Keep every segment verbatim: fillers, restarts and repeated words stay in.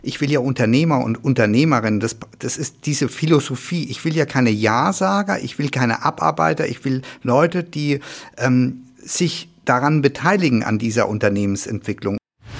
Ich will ja Unternehmer und Unternehmerinnen, das, das ist diese Philosophie. Ich will ja keine Ja-Sager, ich will keine Abarbeiter, ich will Leute, die ähm, sich daran beteiligen an dieser Unternehmensentwicklung.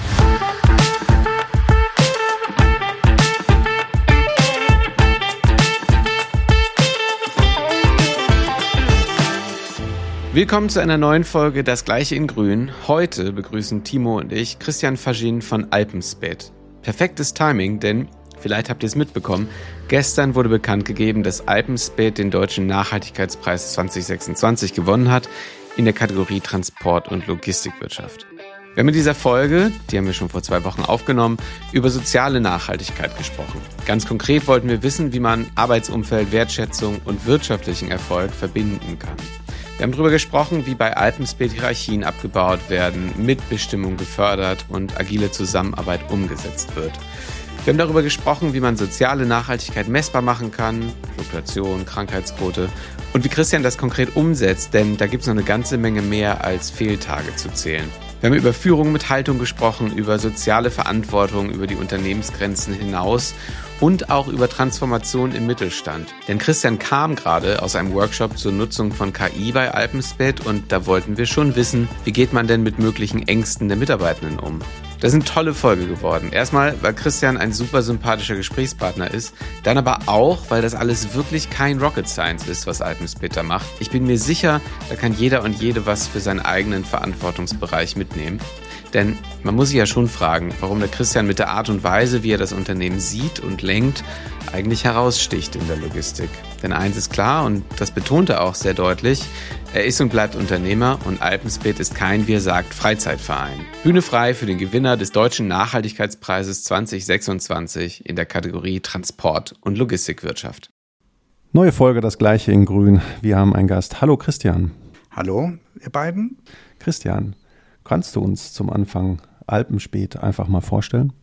Willkommen zu einer neuen Folge Das Gleiche in Grün. Heute begrüßen Timo und ich Christian Faschin von Alpenspät. Perfektes Timing, denn, vielleicht habt ihr es mitbekommen, gestern wurde bekannt gegeben, dass Alpenspät den Deutschen Nachhaltigkeitspreis zwanzig sechsundzwanzig gewonnen hat in der Kategorie Transport- und Logistikwirtschaft. Wir haben in dieser Folge, die haben wir schon vor zwei Wochen aufgenommen, über soziale Nachhaltigkeit gesprochen. Ganz konkret wollten wir wissen, wie man Arbeitsumfeld, Wertschätzung und wirtschaftlichen Erfolg verbinden kann. Wir haben darüber gesprochen, wie bei Alpenspät Hierarchien abgebaut werden, Mitbestimmung gefördert und agile Zusammenarbeit umgesetzt wird. Wir haben darüber gesprochen, wie man soziale Nachhaltigkeit messbar machen kann, Fluktuation, Krankheitsquote und wie Christian das konkret umsetzt, denn da gibt es noch eine ganze Menge mehr als Fehltage zu zählen. Wir haben über Führung mit Haltung gesprochen, über soziale Verantwortung, über die Unternehmensgrenzen hinaus und auch über Transformation im Mittelstand. Denn Christian kam gerade aus einem Workshop zur Nutzung von K I bei Alpenspät und da wollten wir schon wissen, wie geht man denn mit möglichen Ängsten der Mitarbeitenden um? Das ist eine tolle Folge geworden. Erstmal, weil Christian ein super sympathischer Gesprächspartner ist, dann aber auch, weil das alles wirklich kein Rocket Science ist, was Alpenspät da macht. Ich bin mir sicher, da kann jeder und jede was für seinen eigenen Verantwortungsbereich mitnehmen. Denn man muss sich ja schon fragen, warum der Christian mit der Art und Weise, wie er das Unternehmen sieht und lenkt, eigentlich heraussticht in der Logistik. Denn eins ist klar, und das betont er auch sehr deutlich, er ist und bleibt Unternehmer und Alpenspät ist kein, wie er sagt, Freizeitverein. Bühne frei für den Gewinner des Deutschen Nachhaltigkeitspreises zwanzig sechsundzwanzig in der Kategorie Transport- und Logistikwirtschaft. Neue Folge, das Gleiche in Grün. Wir haben einen Gast. Hallo Christian. Hallo, ihr beiden. Christian, kannst du uns zum Anfang Alpenspät einfach mal vorstellen?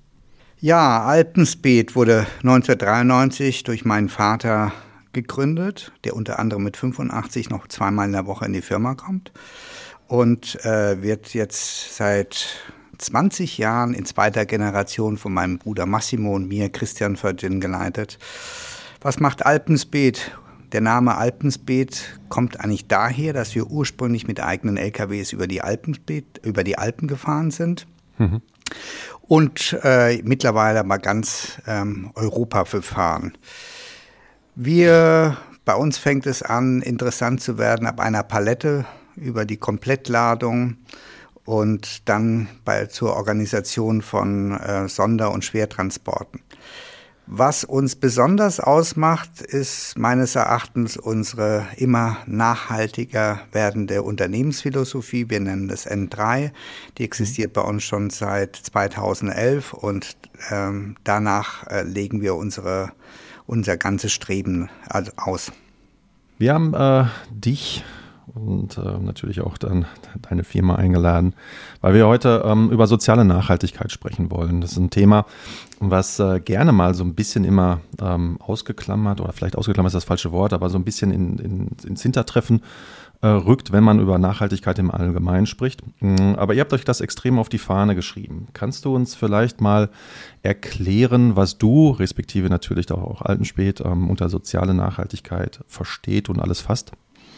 Ja, Alpenspät wurde neunzehnhundertdreiundneunzig durch meinen Vater gegründet, der unter anderem mit fünfundachtzig noch zweimal in der Woche in die Firma kommt und äh, wird jetzt seit zwanzig Jahren in zweiter Generation von meinem Bruder Massimo und mir, Christian Faschin, geleitet. Was macht Alpenspät? Der Name Alpenspät kommt eigentlich daher, dass wir ursprünglich mit eigenen L K Ws über die Alpenspät, über die Alpen gefahren sind. Mhm. Und äh, mittlerweile mal ganz ähm, Europa befahren. Wir, bei uns fängt es an, interessant zu werden ab einer Palette über die Komplettladung und dann bei, zur Organisation von äh, Sonder- und Schwertransporten. Was uns besonders ausmacht, ist meines Erachtens unsere immer nachhaltiger werdende Unternehmensphilosophie. Wir nennen das N drei. Die existiert bei uns schon seit zweitausendelf und ähm, danach äh, legen wir unsere, unser ganzes Streben also aus. Wir haben äh, dich und äh, natürlich auch dann deine Firma eingeladen, weil wir heute ähm, über soziale Nachhaltigkeit sprechen wollen. Das ist ein Thema, was äh, gerne mal so ein bisschen immer ähm, ausgeklammert, oder vielleicht ausgeklammert ist das falsche Wort, aber so ein bisschen in, in, ins Hintertreffen äh, rückt, wenn man über Nachhaltigkeit im Allgemeinen spricht. Aber ihr habt euch das extrem auf die Fahne geschrieben. Kannst du uns vielleicht mal erklären, was du, respektive natürlich auch Alpenspät, ähm, unter soziale Nachhaltigkeit versteht und alles fasst?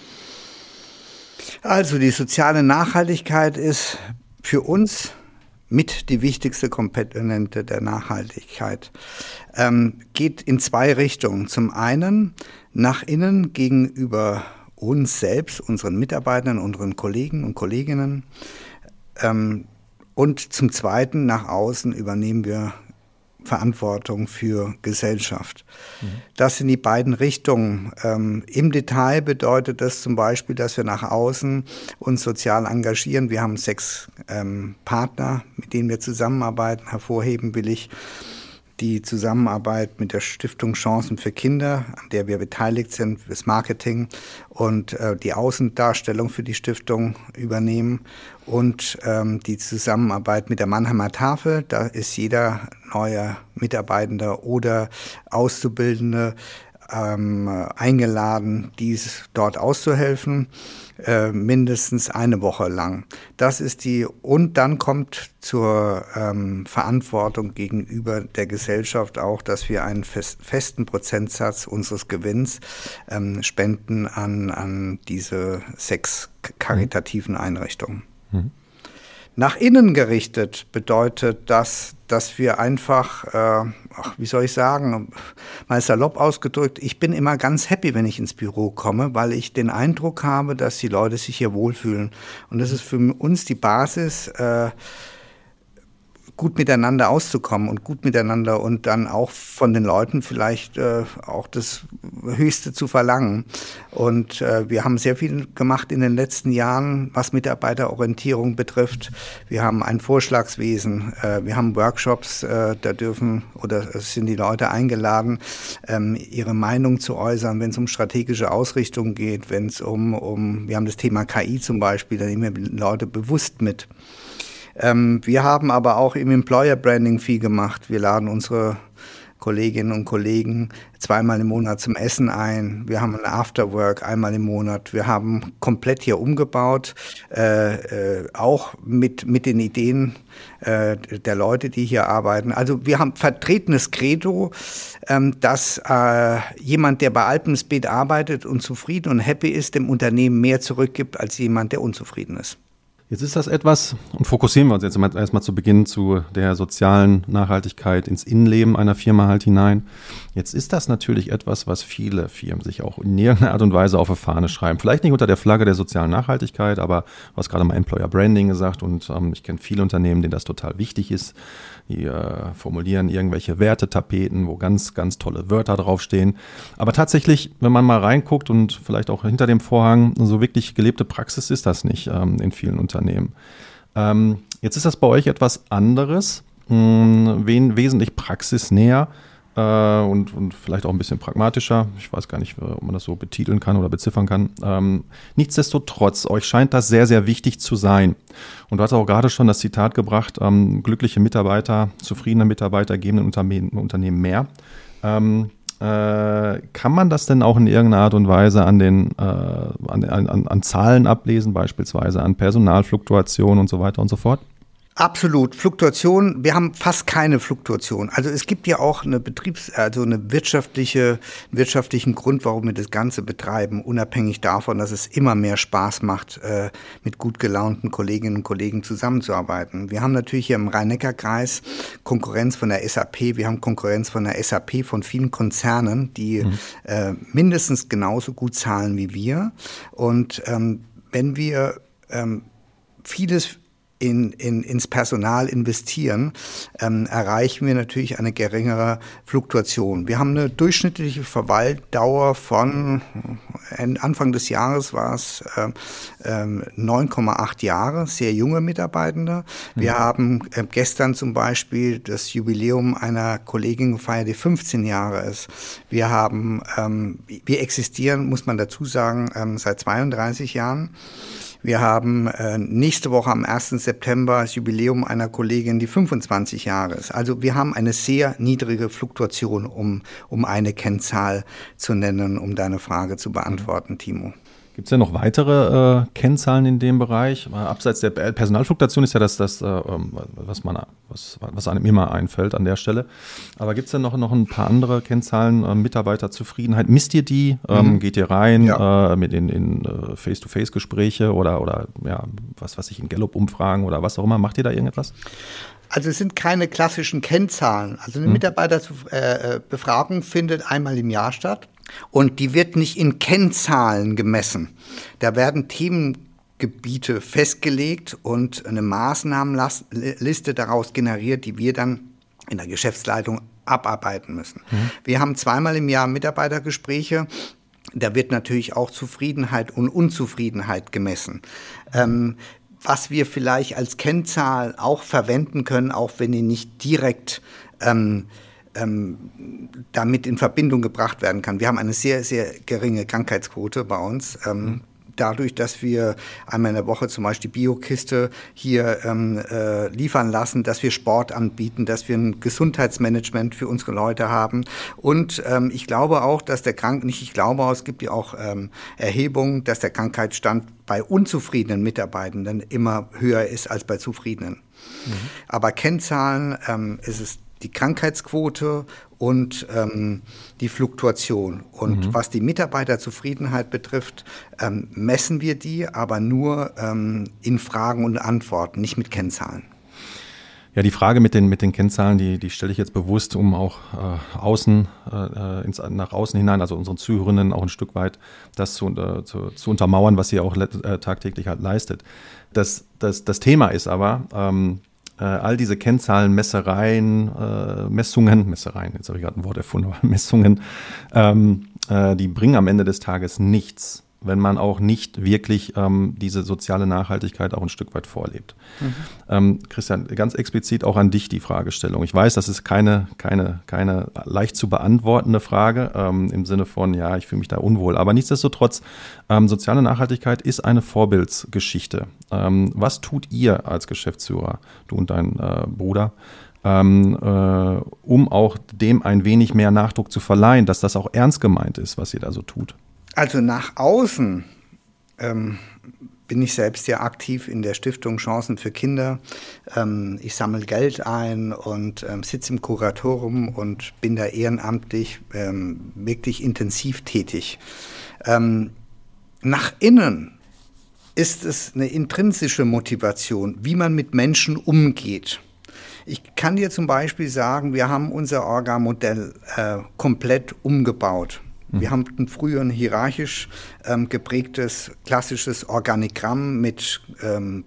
Also die soziale Nachhaltigkeit ist für uns mit die wichtigste Komponente der Nachhaltigkeit. Ähm, geht in zwei Richtungen. Zum einen nach innen gegenüber uns selbst, unseren Mitarbeitern, unseren Kollegen und Kolleginnen. Ähm, und zum zweiten nach außen übernehmen wir Verantwortung für Gesellschaft. Mhm. Das sind die beiden Richtungen. Ähm, im Detail bedeutet das zum Beispiel, dass wir nach außen uns sozial engagieren. Wir haben sechs ähm, Partner, mit denen wir zusammenarbeiten. Hervorheben will ich die Zusammenarbeit mit der Stiftung Chancen für Kinder, an der wir beteiligt sind, das Marketing und äh, die Außendarstellung für die Stiftung übernehmen und ähm, die Zusammenarbeit mit der Mannheimer Tafel. Da ist jeder neue Mitarbeitende oder Auszubildende ähm, eingeladen, dies dort auszuhelfen, äh, mindestens eine Woche lang. Das ist die, und dann kommt zur ähm, Verantwortung gegenüber der Gesellschaft auch, dass wir einen fest, festen Prozentsatz unseres Gewinns ähm, spenden an, an diese sechs karitativen Einrichtungen. Mhm. Nach innen gerichtet bedeutet das, dass wir einfach, äh, ach, wie soll ich sagen, mal salopp ausgedrückt, ich bin immer ganz happy, wenn ich ins Büro komme, weil ich den Eindruck habe, dass die Leute sich hier wohlfühlen. Und das ist für uns die Basis, äh, gut miteinander auszukommen und gut miteinander und dann auch von den Leuten vielleicht äh, auch das Höchste zu verlangen. Und äh, wir haben sehr viel gemacht in den letzten Jahren, was Mitarbeiterorientierung betrifft. Wir haben ein Vorschlagswesen, äh, wir haben Workshops, äh, da dürfen oder sind die Leute eingeladen, ähm, ihre Meinung zu äußern, wenn es um strategische Ausrichtung geht, wenn es um, um, wir haben das Thema K I zum Beispiel, da nehmen wir die Leute bewusst mit. Ähm, wir haben aber auch im Employer Branding viel gemacht. Wir laden unsere Kolleginnen und Kollegen zweimal im Monat zum Essen ein. Wir haben ein Afterwork einmal im Monat. Wir haben komplett hier umgebaut, äh, äh, auch mit, mit den Ideen äh, der Leute, die hier arbeiten. Also wir haben vertretenes Credo, ähm, dass äh, jemand, der bei Alpenspeed arbeitet und zufrieden und happy ist, dem Unternehmen mehr zurückgibt als jemand, der unzufrieden ist. Jetzt ist das etwas, und fokussieren wir uns jetzt erstmal zu Beginn zu der sozialen Nachhaltigkeit ins Innenleben einer Firma halt hinein. Jetzt ist das natürlich etwas, was viele Firmen sich auch in irgendeiner Art und Weise auf die Fahne schreiben. Vielleicht nicht unter der Flagge der sozialen Nachhaltigkeit, aber du hast gerade mal Employer Branding gesagt und ähm, ich kenne viele Unternehmen, denen das total wichtig ist. Die äh, formulieren irgendwelche Wertetapeten, wo ganz, ganz tolle Wörter draufstehen. Aber tatsächlich, wenn man mal reinguckt und vielleicht auch hinter dem Vorhang, so wirklich gelebte Praxis ist das nicht ähm, in vielen Unternehmen. Ähm, jetzt ist das bei euch etwas anderes, mh, wen, wesentlich praxisnäher äh, und, und vielleicht auch ein bisschen pragmatischer. Ich weiß gar nicht, ob man das so betiteln kann oder beziffern kann. Ähm, nichtsdestotrotz, euch scheint das sehr, sehr wichtig zu sein. Und du hast auch gerade schon das Zitat gebracht, ähm, glückliche Mitarbeiter, zufriedene Mitarbeiter geben den Unternehmen, Unternehmen mehr. Ähm, äh, kann man das denn auch in irgendeiner Art und Weise an den äh, an, an, an Zahlen ablesen, beispielsweise an Personalfluktuation und so weiter und so fort? Absolut. Fluktuation, wir haben fast keine Fluktuation. Also es gibt ja auch eine Betriebs-, also eine wirtschaftliche, wirtschaftlichen Grund, warum wir das Ganze betreiben, unabhängig davon, dass es immer mehr Spaß macht, äh, mit gut gelaunten Kolleginnen und Kollegen zusammenzuarbeiten. Wir haben natürlich hier im Rhein-Neckar-Kreis Konkurrenz von der S A P, wir haben Konkurrenz von der S A P, von vielen Konzernen, die mhm. äh, mindestens genauso gut zahlen wie wir. Und ähm, wenn wir ähm, vieles In, in, ins Personal investieren, ähm, erreichen wir natürlich eine geringere Fluktuation. Wir haben eine durchschnittliche Verweildauer von Anfang des Jahres war es äh, äh, neun Komma acht Jahre, sehr junge Mitarbeitende. Wir mhm. haben äh, gestern zum Beispiel das Jubiläum einer Kollegin gefeiert, die fünfzehn Jahre ist. Wir haben, ähm, wir existieren, muss man dazu sagen, ähm, seit zweiunddreißig Jahren. Wir haben äh, nächste Woche am ersten September das Jubiläum einer Kollegin, die fünfundzwanzig Jahre ist. Also wir haben eine sehr niedrige Fluktuation, um, um eine Kennzahl zu nennen, um deine Frage zu beantworten, Timo. Gibt es denn noch weitere äh, Kennzahlen in dem Bereich? Abseits der Personalfluktuation ist ja das, das äh, was, man, was, was einem immer einfällt an der Stelle. Aber gibt es denn noch, noch ein paar andere Kennzahlen? Äh, Mitarbeiterzufriedenheit, misst ihr die? Ähm, mhm. Geht ihr rein ja. äh, mit in, in uh, Face-to-Face-Gespräche oder, oder ja, was weiß ich, in Gallup-Umfragen oder was auch immer? Macht ihr da irgendetwas? Also es sind keine klassischen Kennzahlen. Also eine mhm. Mitarbeiterbefragung findet einmal im Jahr statt. Und die wird nicht in Kennzahlen gemessen. Da werden Themengebiete festgelegt und eine Maßnahmenliste daraus generiert, die wir dann in der Geschäftsleitung abarbeiten müssen. Mhm. Wir haben zweimal im Jahr Mitarbeitergespräche. Da wird natürlich auch Zufriedenheit und Unzufriedenheit gemessen. Ähm, was wir vielleicht als Kennzahl auch verwenden können, auch wenn die nicht direkt ähm, Ähm, damit in Verbindung gebracht werden kann. Wir haben eine sehr, sehr geringe Krankheitsquote bei uns. Ähm, dadurch, dass wir einmal in der Woche zum Beispiel die Biokiste hier ähm, äh, liefern lassen, dass wir Sport anbieten, dass wir ein Gesundheitsmanagement für unsere Leute haben. Und ähm, ich glaube auch, dass der Krank nicht ich glaube auch, es gibt ja auch ähm, Erhebungen, dass der Krankheitsstand bei unzufriedenen Mitarbeitenden immer höher ist als bei zufriedenen. Mhm. Aber Kennzahlen ähm, ist es die Krankheitsquote und ähm, die Fluktuation. Und mhm. was die Mitarbeiterzufriedenheit betrifft, ähm, messen wir die, aber nur ähm, in Fragen und Antworten, nicht mit Kennzahlen. Ja, die Frage mit den, mit den Kennzahlen, die, die stelle ich jetzt bewusst, um auch äh, außen, äh, ins, nach außen hinein, also unseren Zuhörenden auch ein Stück weit das zu, äh, zu, zu untermauern, was ihr auch le- äh, tagtäglich halt leistet. Das, das, das Thema ist aber, ähm, äh, all diese Kennzahlen, Messereien, äh, Messungen, Messereien, jetzt habe ich gerade ein Wort erfunden, aber Messungen, ähm, äh, die bringen am Ende des Tages nichts, wenn man auch nicht wirklich ähm, diese soziale Nachhaltigkeit auch ein Stück weit vorlebt. Mhm. Ähm, Christian, ganz explizit auch an dich die Fragestellung. Ich weiß, das ist keine, keine, keine leicht zu beantwortende Frage ähm, im Sinne von, ja, ich fühle mich da unwohl. Aber nichtsdestotrotz, ähm, soziale Nachhaltigkeit ist eine Vorbildsgeschichte. Ähm, was tut ihr als Geschäftsführer, du und dein äh, Bruder, ähm, äh, um auch dem ein wenig mehr Nachdruck zu verleihen, dass das auch ernst gemeint ist, was ihr da so tut? Also nach außen ähm, bin ich selbst ja aktiv in der Stiftung Chancen für Kinder. Ähm, ich sammle Geld ein und ähm, sitze im Kuratorium und bin da ehrenamtlich ähm, wirklich intensiv tätig. Ähm, nach innen ist es eine intrinsische Motivation, wie man mit Menschen umgeht. Ich kann dir zum Beispiel sagen, wir haben unser Orga-Modell äh, komplett umgebaut. Wir haben ein früher ein hierarchisch ähm, geprägtes, klassisches Organigramm mit ähm,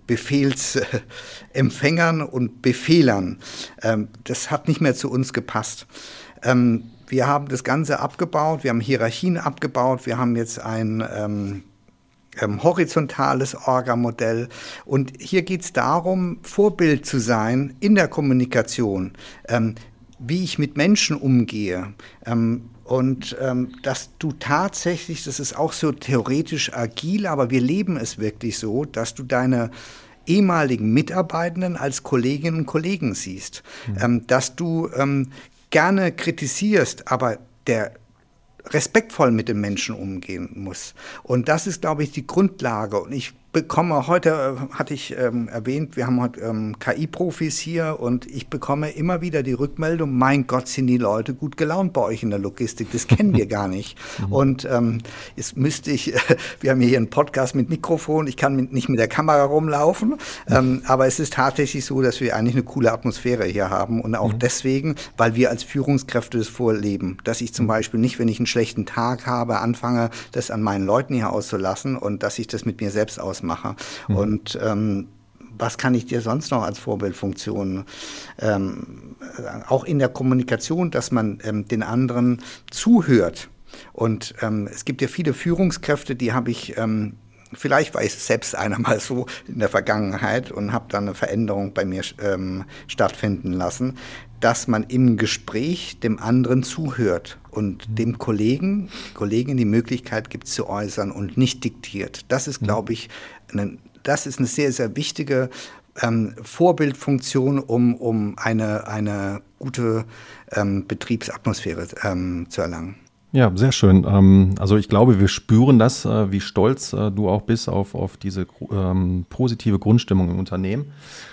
Befehlsempfängern und Befehlern. Ähm, das hat nicht mehr zu uns gepasst. Ähm, wir haben das Ganze abgebaut, wir haben Hierarchien abgebaut, wir haben jetzt ein ähm, ähm, horizontales Orga-Modell. Und hier geht es darum, Vorbild zu sein in der Kommunikation, ähm, wie ich mit Menschen umgehe. Ähm, Und ähm, dass du tatsächlich, das ist auch so theoretisch agil, aber wir leben es wirklich so, dass du deine ehemaligen Mitarbeitenden als Kolleginnen und Kollegen siehst. Mhm. Ähm, dass du ähm, gerne kritisierst, aber der respektvoll mit den Menschen umgehen muss. Und das ist, glaube ich, die Grundlage. Und ich bekomme heute, äh, hatte ich ähm, erwähnt, wir haben heute ähm, K I-Profis hier und ich bekomme immer wieder die Rückmeldung, mein Gott, sind die Leute gut gelaunt bei euch in der Logistik, das kennen wir gar nicht. Und ähm, jetzt müsste ich, äh, wir haben hier einen Podcast mit Mikrofon, ich kann mit, nicht mit der Kamera rumlaufen, ähm, aber es ist tatsächlich so, dass wir eigentlich eine coole Atmosphäre hier haben und auch mhm. deswegen, weil wir als Führungskräfte das vorleben, dass ich zum Beispiel nicht, wenn ich einen schlechten Tag habe, anfange, das an meinen Leuten hier auszulassen und dass ich das mit mir selbst ausmache. Mache. Mhm. Und ähm, was kann ich dir sonst noch als Vorbildfunktion? Ähm, auch in der Kommunikation, dass man ähm, den anderen zuhört. Und ähm, es gibt ja viele Führungskräfte, die habe ich, ähm, vielleicht war ich selbst einer mal so in der Vergangenheit und habe dann eine Veränderung bei mir ähm, stattfinden lassen, dass man im Gespräch dem anderen zuhört und mhm. dem Kollegen, Kollegin die Möglichkeit gibt zu äußern und nicht diktiert. Das ist, glaube ich, eine, das ist eine sehr, sehr wichtige ähm, Vorbildfunktion, um, um eine, eine gute ähm, Betriebsatmosphäre ähm, zu erlangen. Ja, sehr schön. Ähm, also ich glaube, wir spüren das, äh, wie stolz äh, du auch bist auf, auf diese ähm, positive Grundstimmung im Unternehmen.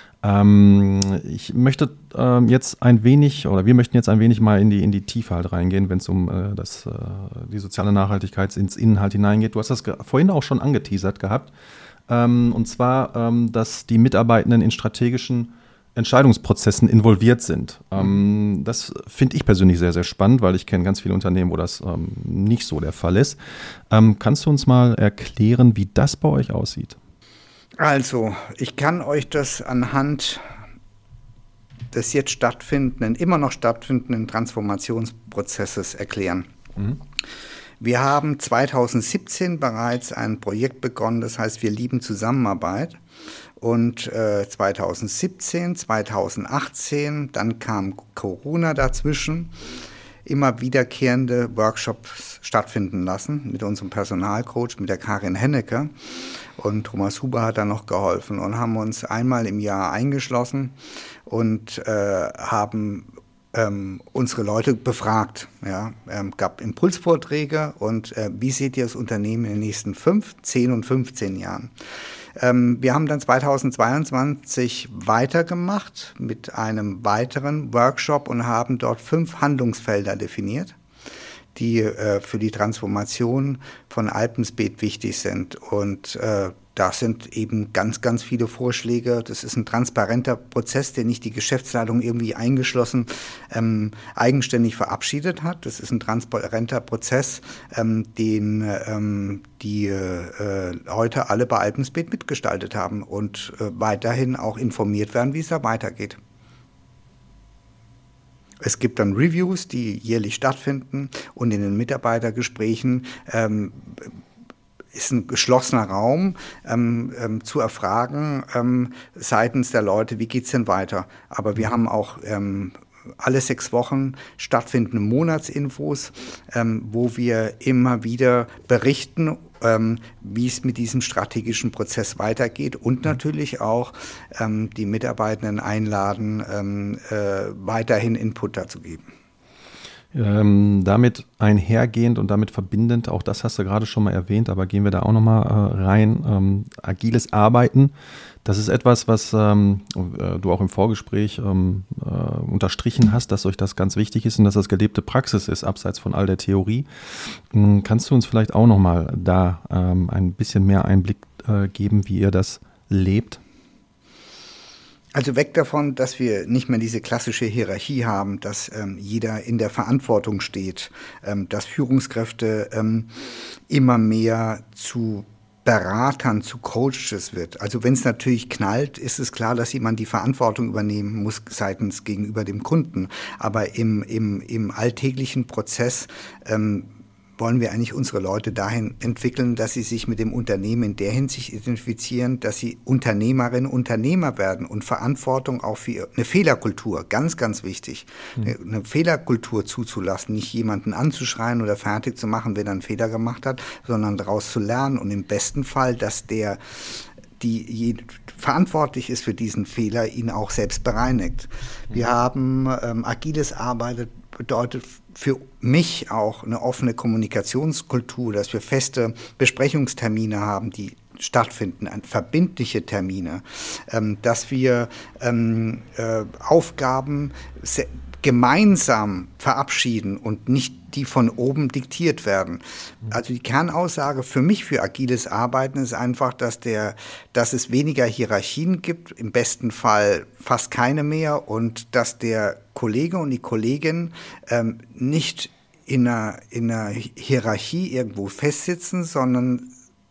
Ähm, ich möchte ähm, jetzt ein wenig, oder wir möchten jetzt ein wenig mal in die, in die Tiefe halt reingehen, wenn es um äh, das, äh, die soziale Nachhaltigkeit ins Inhalt hineingeht. Du hast das ge- vorhin auch schon angeteasert gehabt. Ähm, und zwar, ähm, dass die Mitarbeitenden in strategischen Entscheidungsprozessen involviert sind. Ähm, das finde ich persönlich sehr, sehr spannend, weil ich kenne ganz viele Unternehmen, wo das ähm, nicht so der Fall ist. Ähm, kannst du uns mal erklären, wie das bei euch aussieht? Also, ich kann euch das anhand des jetzt stattfindenden, immer noch stattfindenden Transformationsprozesses erklären. Mhm. Wir haben zwanzig siebzehn bereits ein Projekt begonnen, das heißt, wir lieben Zusammenarbeit. Und äh, zwanzig siebzehn, zwanzig achtzehn, dann kam Corona dazwischen. immer wiederkehrende Workshops stattfinden lassen mit unserem Personalcoach, mit der Karin Hennecke. Und Thomas Huber hat da noch geholfen und haben uns einmal im Jahr eingeschlossen und äh, haben ähm, unsere Leute befragt. Ja, ähm, gab Impulsvorträge und äh, wie seht ihr das Unternehmen in den nächsten fünf, zehn und fünfzehn Jahren? Ähm, wir haben dann zweitausendzweiundzwanzig weitergemacht mit einem weiteren Workshop und haben dort fünf Handlungsfelder definiert, die äh, für die Transformation von Alpenspeed wichtig sind. Und äh, das sind eben ganz, ganz viele Vorschläge. Das ist ein transparenter Prozess, der nicht die Geschäftsleitung irgendwie eingeschlossen ähm, eigenständig verabschiedet hat. Das ist ein transparenter Prozess, ähm, den ähm, die äh, heute alle bei Alpenspeed mitgestaltet haben und äh, weiterhin auch informiert werden, wie es da weitergeht. Es gibt dann Reviews, die jährlich stattfinden und in den Mitarbeitergesprächen ähm, ist ein geschlossener Raum ähm, ähm, zu erfragen ähm, seitens der Leute, wie geht's denn weiter? Aber wir haben auch ähm, alle sechs Wochen stattfindende Monatsinfos, ähm, wo wir immer wieder berichten, ähm, wie es mit diesem strategischen Prozess weitergeht und natürlich auch ähm, die Mitarbeitenden einladen, ähm, äh, weiterhin Input dazu geben. Ähm, damit einhergehend und damit verbindend, auch das hast du gerade schon mal erwähnt, aber gehen wir da auch nochmal äh, rein, ähm, agiles Arbeiten, das ist etwas, was ähm, äh, du auch im Vorgespräch ähm, äh, unterstrichen hast, dass euch das ganz wichtig ist und dass das gelebte Praxis ist, abseits von all der Theorie. Ähm, kannst du uns vielleicht auch nochmal da ähm, ein bisschen mehr Einblick äh, geben, wie ihr das lebt? Also weg davon, dass wir nicht mehr diese klassische Hierarchie haben, dass ähm, jeder in der Verantwortung steht, ähm, dass Führungskräfte ähm, immer mehr zu Beratern, zu Coaches wird. Also wenn es natürlich knallt, ist es klar, dass jemand die Verantwortung übernehmen muss seitens gegenüber dem Kunden. Aber im, im, im alltäglichen Prozess ähm, wollen wir eigentlich unsere Leute dahin entwickeln, dass sie sich mit dem Unternehmen in der Hinsicht identifizieren, dass sie Unternehmerinnen, Unternehmer werden und Verantwortung auch für eine Fehlerkultur, ganz, ganz wichtig, mhm. eine, eine Fehlerkultur zuzulassen, nicht jemanden anzuschreien oder fertig zu machen, wenn er einen Fehler gemacht hat, sondern daraus zu lernen und im besten Fall, dass der die je, verantwortlich ist für diesen Fehler, ihn auch selbst bereinigt. Mhm. Wir haben ähm, agiles Arbeiten bedeutet für mich auch eine offene Kommunikationskultur, dass wir feste Besprechungstermine haben, die stattfinden, verbindliche Termine, ähm, dass wir ähm, äh, Aufgaben se- gemeinsam verabschieden und nicht die von oben diktiert werden. Also die Kernaussage für mich für agiles Arbeiten ist einfach, dass, der, dass es weniger Hierarchien gibt, im besten Fall fast keine mehr und dass der Kollege und die Kollegin ähm, nicht in einer, in einer Hierarchie irgendwo festsitzen, sondern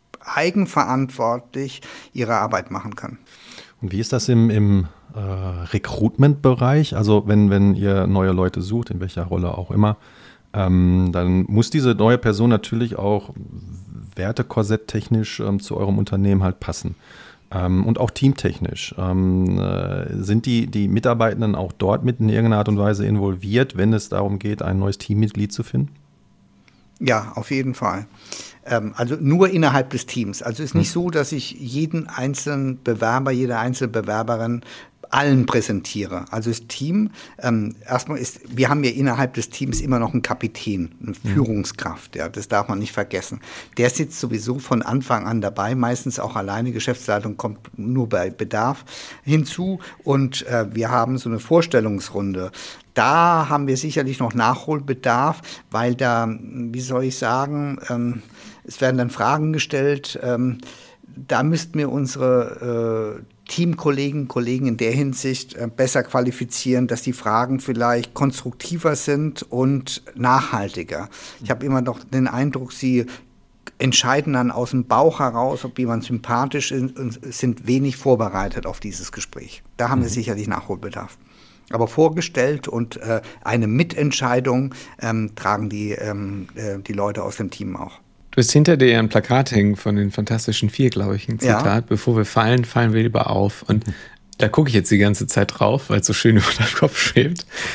eigenverantwortlich ihre Arbeit machen kann. Und wie ist das im, im äh, Recruitment-Bereich? Also wenn, wenn ihr neue Leute sucht, in welcher Rolle auch immer, ähm, dann muss diese neue Person natürlich auch wertekorsetttechnisch ähm, zu eurem Unternehmen halt passen. Ähm, und auch teamtechnisch. Ähm, äh, sind die, die Mitarbeitenden auch dort mit in irgendeiner Art und Weise involviert, wenn es darum geht, ein neues Teammitglied zu finden? Ja, auf jeden Fall. Ähm, also nur innerhalb des Teams. Also es ist nicht so, dass ich jeden einzelnen Bewerber, jede einzelne Bewerberin allen präsentiere. Also das Team, ähm, erstmal ist, wir haben ja innerhalb des Teams immer noch einen Kapitän, eine Führungskraft, ja, das darf man nicht vergessen. Der sitzt sowieso von Anfang an dabei, meistens auch alleine, Geschäftsleitung kommt nur bei Bedarf hinzu und äh, wir haben so eine Vorstellungsrunde. Da haben wir sicherlich noch Nachholbedarf, weil da, wie soll ich sagen, ähm, es werden dann Fragen gestellt, ähm, da müssten wir unsere äh, Teamkollegen, Kollegen in der Hinsicht äh, besser qualifizieren, dass die Fragen vielleicht konstruktiver sind und nachhaltiger. Ich habe immer noch den Eindruck, sie entscheiden dann aus dem Bauch heraus, ob jemand sympathisch ist und sind wenig vorbereitet auf dieses Gespräch. Da haben mhm. wir sicherlich Nachholbedarf. Aber vorgestellt und äh, eine Mitentscheidung ähm, tragen die, ähm, äh, die Leute aus dem Team auch. Du hast hinter dir ein Plakat hängen von den Fantastischen Vier, glaube ich, ein Zitat. Ja. Bevor wir fallen, fallen wir lieber auf. Und da gucke ich jetzt die ganze Zeit drauf, weil es so schön über deinem Kopf schwebt.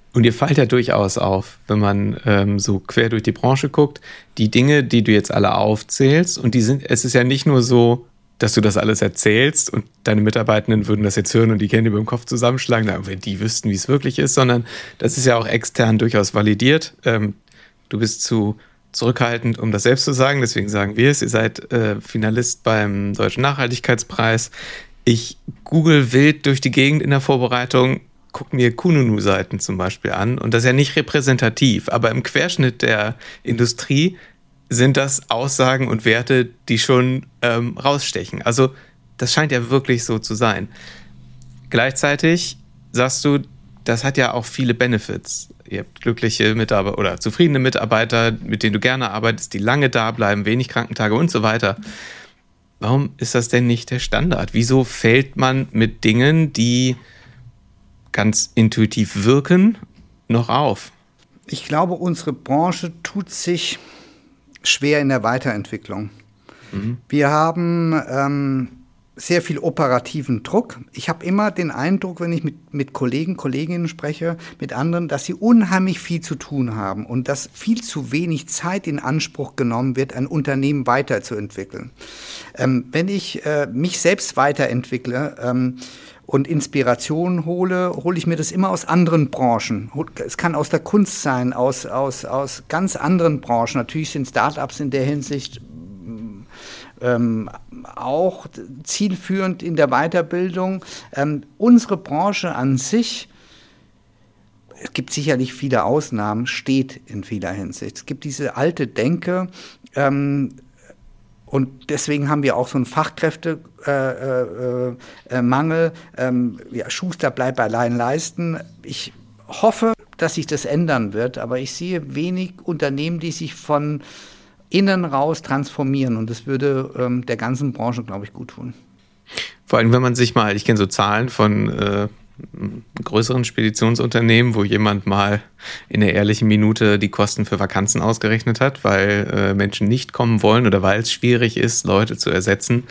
Und dir fällt ja durchaus auf, wenn man ähm, so quer durch die Branche guckt, die Dinge, die du jetzt alle aufzählst, und die sind, es ist ja nicht nur so, dass du das alles erzählst und deine Mitarbeitenden würden das jetzt hören und die Hände über dem Kopf zusammenschlagen, wenn die wüssten, wie es wirklich ist, sondern das ist ja auch extern durchaus validiert. Ähm, du bist zu zurückhaltend, um das selbst zu sagen, deswegen sagen wir es. Ihr seid äh, Finalist beim Deutschen Nachhaltigkeitspreis. Ich google wild durch die Gegend in der Vorbereitung, guck mir Kununu-Seiten zum Beispiel an und das ist ja nicht repräsentativ, aber im Querschnitt der Industrie sind das Aussagen und Werte, die schon ähm, rausstechen. Also das scheint ja wirklich so zu sein. Gleichzeitig sagst du, das hat ja auch viele Benefits. Ihr habt glückliche Mitarbeiter oder zufriedene Mitarbeiter, mit denen du gerne arbeitest, die lange da bleiben, wenig Krankentage und so weiter. Warum ist das denn nicht der Standard? Wieso fällt man mit Dingen, die ganz intuitiv wirken, noch auf? Ich glaube, unsere Branche tut sich schwer in der Weiterentwicklung. Mhm. Wir haben ähm, sehr viel operativen Druck. Ich habe immer den Eindruck, wenn ich mit, mit Kollegen, Kolleginnen spreche, mit anderen, dass sie unheimlich viel zu tun haben und dass viel zu wenig Zeit in Anspruch genommen wird, ein Unternehmen weiterzuentwickeln. Ähm, wenn ich äh, mich selbst weiterentwickle, ähm, und Inspiration hole, hole ich mir das immer aus anderen Branchen. Es kann aus der Kunst sein, aus, aus, aus ganz anderen Branchen. Natürlich sind Startups in der Hinsicht ähm, auch zielführend in der Weiterbildung. Ähm, unsere Branche an sich, es gibt sicherlich viele Ausnahmen, steht in vieler Hinsicht. Es gibt diese alte Denke, ähm, und deswegen haben wir auch so einen Fachkräftemangel. Äh, äh, äh, ähm, ja, Schuster bleibt allein leisten. Ich hoffe, dass sich das ändern wird, aber ich sehe wenig Unternehmen, die sich von innen raus transformieren. Und das würde ähm, der ganzen Branche, glaube ich, gut tun. Vor allem, wenn man sich mal, ich kenne so Zahlen von äh, größeren Speditionsunternehmen, wo jemand mal in der ehrlichen Minute die Kosten für Vakanzen ausgerechnet hat, weil äh, Menschen nicht kommen wollen oder weil es schwierig ist, Leute zu ersetzen.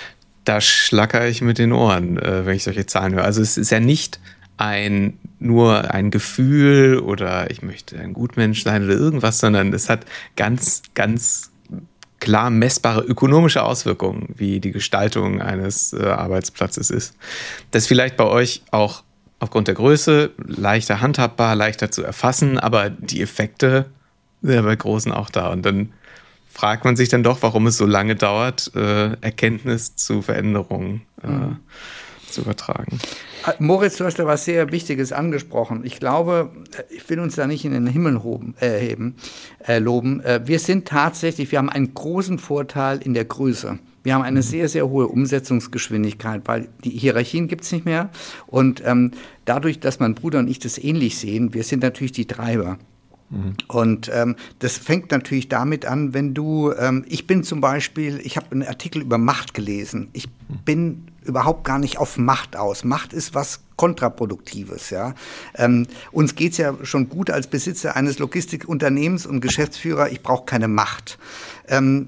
Da schlackere ich mit den Ohren, äh, wenn ich solche Zahlen höre. Also es ist ja nicht ein nur ein Gefühl oder ich möchte ein Gutmensch sein oder irgendwas, sondern es hat ganz, ganz klar messbare ökonomische Auswirkungen, wie die Gestaltung eines äh, Arbeitsplatzes ist. Das ist vielleicht bei euch auch aufgrund der Größe leichter handhabbar, leichter zu erfassen, aber die Effekte sind ja bei Großen auch da. Und dann fragt man sich dann doch, warum es so lange dauert, äh, Erkenntnis zu Veränderungen äh, mhm. zu übertragen. Moritz, du hast da was sehr Wichtiges angesprochen. Ich glaube, ich will uns da nicht in den Himmel hoben, äh, heben, äh, loben. Äh, wir sind tatsächlich, wir haben einen großen Vorteil in der Größe. Wir haben eine sehr, sehr hohe Umsetzungsgeschwindigkeit, weil die Hierarchien gibt es nicht mehr. Und ähm, dadurch, dass mein Bruder und ich das ähnlich sehen, wir sind natürlich die Treiber. Mhm. Und ähm, das fängt natürlich damit an, wenn du, ähm, ich bin zum Beispiel, ich habe einen Artikel über Macht gelesen. Ich bin überhaupt gar nicht auf Macht aus. Macht ist was Kontraproduktives. Ja? Ähm, uns geht's ja schon gut als Besitzer eines Logistikunternehmens und Geschäftsführer, ich brauche keine Macht. Ähm,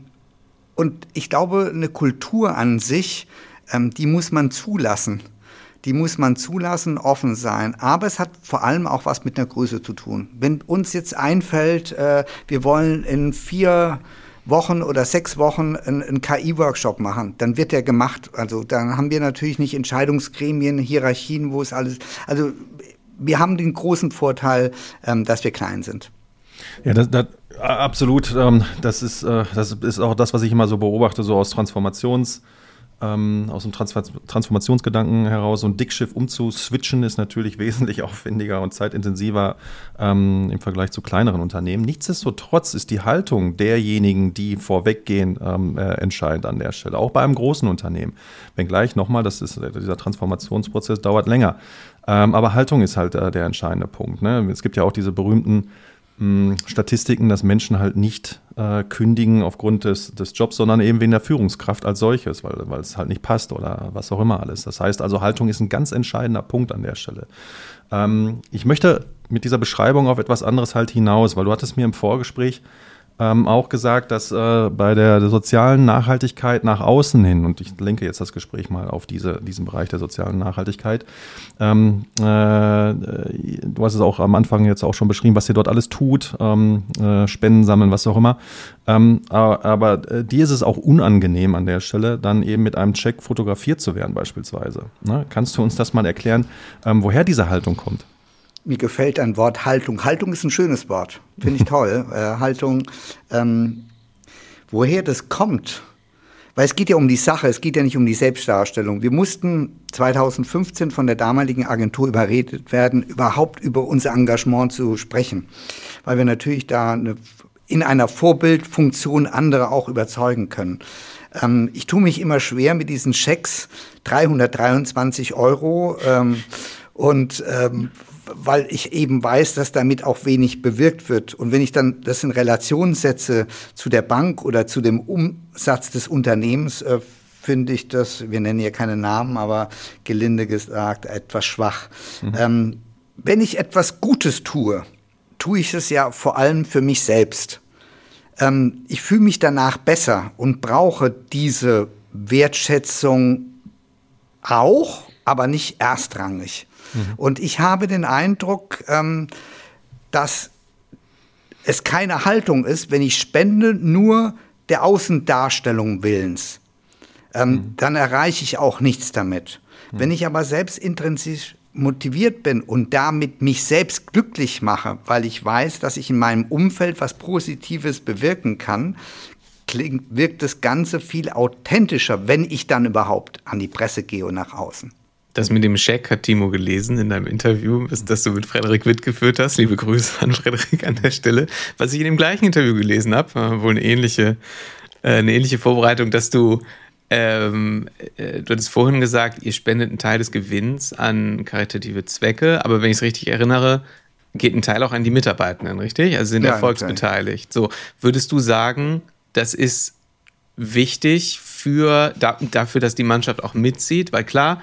und ich glaube, eine Kultur an sich, ähm, die muss man zulassen. Die muss man zulassen, offen sein. Aber es hat vor allem auch was mit einer Größe zu tun. Wenn uns jetzt einfällt, äh, wir wollen in vier Wochen oder sechs Wochen einen, einen K I-Workshop machen, dann wird der gemacht. Also dann haben wir natürlich nicht Entscheidungsgremien, Hierarchien, wo es alles... Also wir haben den großen Vorteil, ähm, dass wir klein sind. Ja, das, das, absolut. Ähm, das ist, äh, das ist auch das, was ich immer so beobachte, so aus Transformations... Ähm, aus dem Transfer- Transformationsgedanken heraus, so ein Dickschiff umzuswitchen, ist natürlich wesentlich aufwendiger und zeitintensiver ähm, im Vergleich zu kleineren Unternehmen. Nichtsdestotrotz ist die Haltung derjenigen, die vorweggehen, ähm, äh, entscheidend an der Stelle, auch bei einem großen Unternehmen. Wenngleich nochmal, das ist, dieser Transformationsprozess dauert länger. Ähm, aber Haltung ist halt äh, der entscheidende Punkt. Ne? Es gibt ja auch diese berühmten Statistiken, dass Menschen halt nicht äh, kündigen aufgrund des, des Jobs, sondern eben wegen der Führungskraft als solches, weil, weil es halt nicht passt oder was auch immer alles. Das heißt also, Haltung ist ein ganz entscheidender Punkt an der Stelle. Ähm, ich möchte mit dieser Beschreibung auf etwas anderes halt hinaus, weil du hattest mir im Vorgespräch ähm, auch gesagt, dass äh, bei der, der sozialen Nachhaltigkeit nach außen hin, und ich lenke jetzt das Gespräch mal auf diese, diesen Bereich der sozialen Nachhaltigkeit, ähm, äh, du hast es auch am Anfang jetzt auch schon beschrieben, was ihr dort alles tut, ähm, äh, Spenden sammeln, was auch immer, ähm, aber, aber äh, dir ist es auch unangenehm an der Stelle, dann eben mit einem Check fotografiert zu werden beispielsweise. Ne? Kannst du uns das mal erklären, ähm, woher diese Haltung kommt? Mir gefällt ein Wort Haltung. Haltung ist ein schönes Wort, finde ich toll. äh, Haltung, ähm, woher das kommt, weil es geht ja um die Sache, es geht ja nicht um die Selbstdarstellung. Wir mussten zweitausendfünfzehn von der damaligen Agentur überredet werden, überhaupt über unser Engagement zu sprechen, weil wir natürlich da eine, in einer Vorbildfunktion andere auch überzeugen können. Ähm, ich tue mich immer schwer mit diesen Schecks, dreihundertdreiundzwanzig Euro ähm, und ähm, weil ich eben weiß, dass damit auch wenig bewirkt wird. Und wenn ich dann das in Relation setze zu der Bank oder zu dem Umsatz des Unternehmens, äh, finde ich das, wir nennen hier keine Namen, aber gelinde gesagt, etwas schwach. Mhm. Ähm, wenn ich etwas Gutes tue, tue ich es ja vor allem für mich selbst. Ähm, ich fühle mich danach besser und brauche diese Wertschätzung auch, aber nicht erstrangig. Und ich habe den Eindruck, ähm, dass es keine Haltung ist, wenn ich spende, nur der Außendarstellung willens. Ähm, mhm. Dann erreiche ich auch nichts damit. Mhm. Wenn ich aber selbst intrinsisch motiviert bin und damit mich selbst glücklich mache, weil ich weiß, dass ich in meinem Umfeld was Positives bewirken kann, klingt, wirkt das Ganze viel authentischer, wenn ich dann überhaupt an die Presse gehe und nach außen. Das mit dem Scheck hat Timo gelesen in deinem Interview, das du mit Frederik Witt geführt hast. Liebe Grüße an Frederik an der Stelle. Was ich in dem gleichen Interview gelesen habe, war wohl eine ähnliche, äh, eine ähnliche Vorbereitung, dass du, ähm, äh, du hattest vorhin gesagt, ihr spendet einen Teil des Gewinns an karitative Zwecke, aber wenn ich es richtig erinnere, geht ein Teil auch an die Mitarbeitenden, richtig? Also sind ja, erfolgsbeteiligt. So, würdest du sagen, das ist wichtig für, da, dafür, dass die Mannschaft auch mitzieht? Weil klar,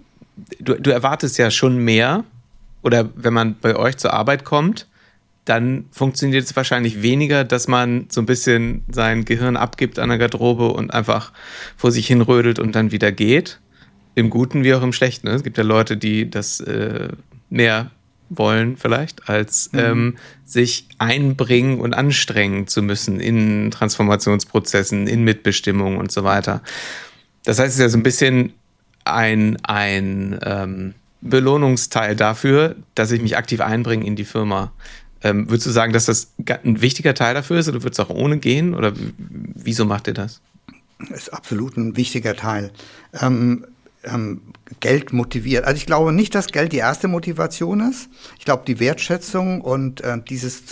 Du, du erwartest ja schon mehr, oder wenn man bei euch zur Arbeit kommt, dann funktioniert es wahrscheinlich weniger, dass man so ein bisschen sein Gehirn abgibt an der Garderobe und einfach vor sich hinrödelt und dann wieder geht. Im Guten wie auch im Schlechten. Es gibt ja Leute, die das äh, mehr wollen vielleicht, als mhm. ähm, sich einbringen und anstrengen zu müssen in Transformationsprozessen, in Mitbestimmung und so weiter. Das heißt, es ist ja so ein bisschen ein, ein ähm, Belohnungsteil dafür, dass ich mich aktiv einbringe in die Firma. Ähm, würdest du sagen, dass das ein wichtiger Teil dafür ist, oder würdest du auch ohne gehen? Oder wieso macht ihr das? Das ist absolut ein wichtiger Teil. Ähm, ähm, Geld motiviert. Also ich glaube nicht, dass Geld die erste Motivation ist. Ich glaube, die Wertschätzung und äh, dieses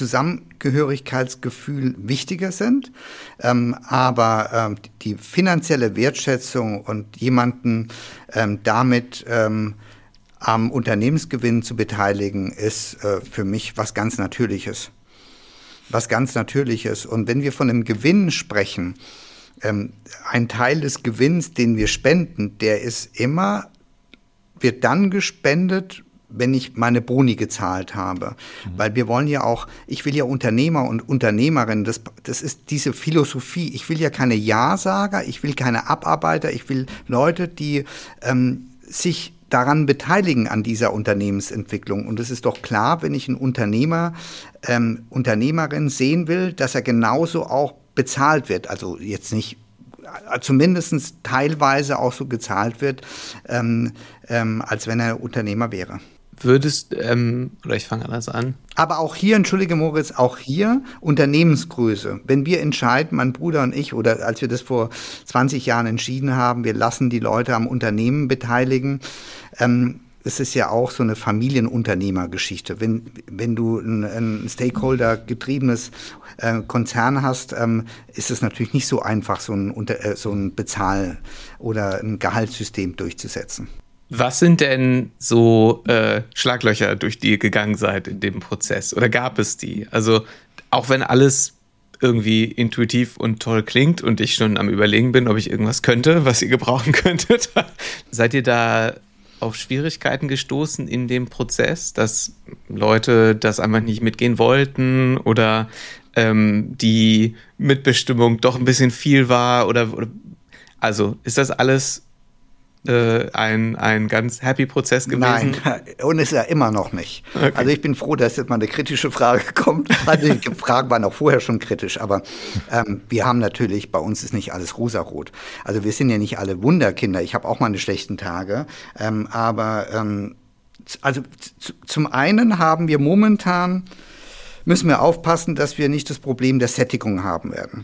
Zusammengehörigkeitsgefühl wichtiger sind. Ähm, aber ähm, die finanzielle Wertschätzung und jemanden ähm, damit ähm, am Unternehmensgewinn zu beteiligen, ist äh, für mich was ganz Natürliches. Was ganz Natürliches. Und wenn wir von einem Gewinn sprechen, ähm, ein Teil des Gewinns, den wir spenden, der ist immer, wird dann gespendet, wenn ich meine Boni gezahlt habe. Mhm. Weil wir wollen ja auch, ich will ja Unternehmer und Unternehmerinnen, das, das ist diese Philosophie. Ich will ja keine Ja-Sager, ich will keine Abarbeiter, ich will Leute, die ähm, sich daran beteiligen an dieser Unternehmensentwicklung. Und es ist doch klar, wenn ich einen Unternehmer, ähm, Unternehmerin sehen will, dass er genauso auch bezahlt wird. Also jetzt nicht, zumindest teilweise auch so gezahlt wird, ähm, ähm, als wenn er Unternehmer wäre. Würdest, ähm, oder ich fange anders an. Aber auch hier, entschuldige Moritz, auch hier Unternehmensgröße. Wenn wir entscheiden, mein Bruder und ich, oder als wir das vor zwanzig Jahren entschieden haben, wir lassen die Leute am Unternehmen beteiligen, ähm, es ist ja auch so eine Familienunternehmergeschichte. Wenn, wenn du ein, ein Stakeholder-getriebenes äh, Konzern hast, ähm, ist es natürlich nicht so einfach, so ein, unter, äh, so ein Bezahl- oder ein Gehaltssystem durchzusetzen. Was sind denn so äh, Schlaglöcher, durch die ihr gegangen seid in dem Prozess? Oder gab es die? Also auch wenn alles irgendwie intuitiv und toll klingt und ich schon am Überlegen bin, ob ich irgendwas könnte, was ihr gebrauchen könntet, seid ihr da auf Schwierigkeiten gestoßen in dem Prozess, dass Leute das einfach nicht mitgehen wollten oder ähm, die Mitbestimmung doch ein bisschen viel war? Oder, oder also ist das alles äh, ein, ein ganz happy Prozess gewesen? Nein, und ist ja immer noch nicht. Okay. Also ich bin froh, dass jetzt mal eine kritische Frage kommt. Also die Fragen waren auch vorher schon kritisch, aber ähm, wir haben natürlich, bei uns ist nicht alles rosarot. Also wir sind ja nicht alle Wunderkinder. Ich habe auch meine schlechten Tage, ähm, aber ähm, also z- zum einen haben wir momentan, müssen wir aufpassen, dass wir nicht das Problem der Sättigung haben werden.